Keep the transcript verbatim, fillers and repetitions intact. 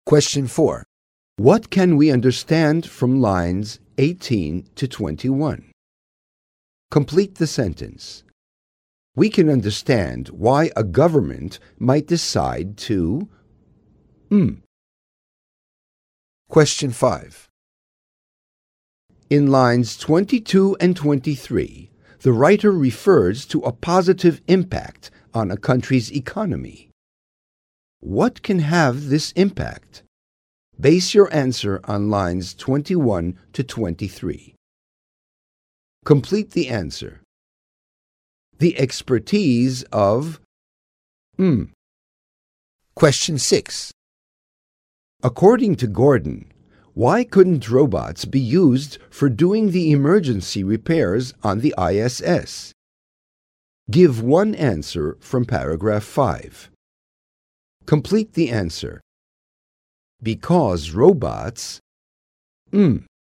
Question four. What can we understand from lines eighteen to twenty-one? Complete the sentence. We can understand why a government might decide to... Mm. Question five. In lines twenty-two and twenty-three, the writer refers to a positive impact on a country's economy. What can have this impact? Base your answer on lines twenty-one to twenty-three. Complete the answer. The expertise of... Mm. Question six. According to Gordon, why couldn't robots be used for doing the emergency repairs on the I S S? Give one answer from paragraph five. Complete the answer. Because robots... Mm.